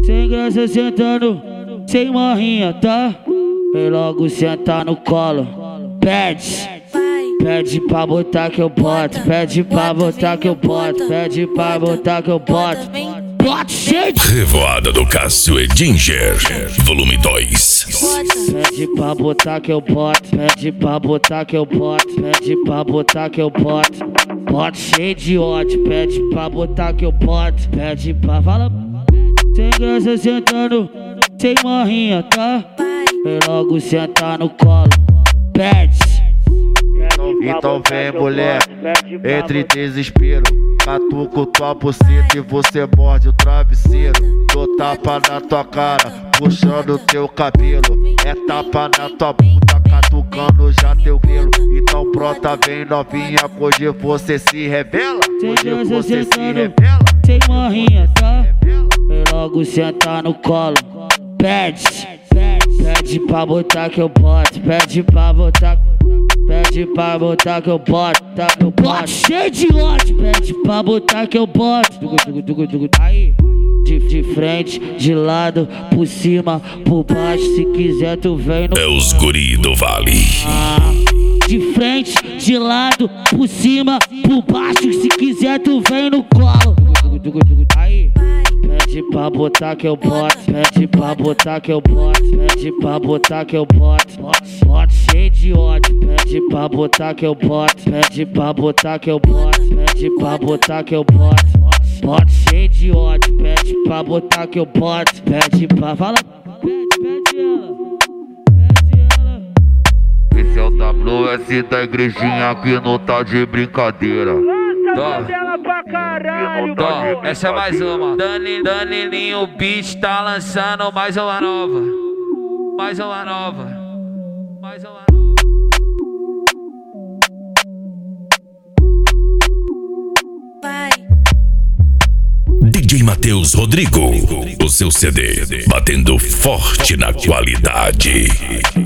Sem graça sentando, sem marrinha, tá? Vem logo sentar no colo. Pede, pede pra botar que eu boto. Pede pra botar que eu boto. Pede pra botar que eu boto. Bote cheio de Revoada do Cássio Edinger, volume 2. Pede pra botar que eu boto. Pede pra botar que eu boto. Pede pra botar que eu boto. Bote cheio de ódio. Pede pra botar que eu boto. Pede pra fala. Sem graça sentando, sem marrinha, tá? Vem logo sentar no colo. Pede. Então vem, mulher, entre desespero. Catuco tua buceta e você morde o travesseiro. Dou tapa na tua cara, puxando teu cabelo. É tapa na tua bunda, catucando já teu grelo. Então brota, vem novinha, hoje você se revela. Hoje você se revela. Sem marrinha, tá? Vem logo sentar no colo. Pede, pede pra botar que eu boto. Pede pra botar. Pede pra botar que eu boto, tá que eu boto. Cheio de ódio, pede pra botar que eu boto. Aí, de frente, de lado, por cima, por baixo. Se quiser tu vem no. É os guri do Vale. De frente, de lado, por cima, por baixo. Se quiser tu vem no colo. Aí, pede pra botar que eu boto. Pede pra botar que eu boto. Pede pra botar que eu boto. Bote cheio de ódio. Pede pra botar que eu boto. Pede pra botar que eu boto. Pede pra botar que eu boto. Bote cheio de ódio. Pede pra botar que eu boto. Pede pra fala. Pede ela. Esse é o WS da igrejinha que não tá de brincadeira. Essa é mais uma. Danilinho Beat tá lançando mais uma nova. Mais uma nova. Mais uma nova. DJ Matheus Rodrigo, o seu CD, batendo forte na qualidade.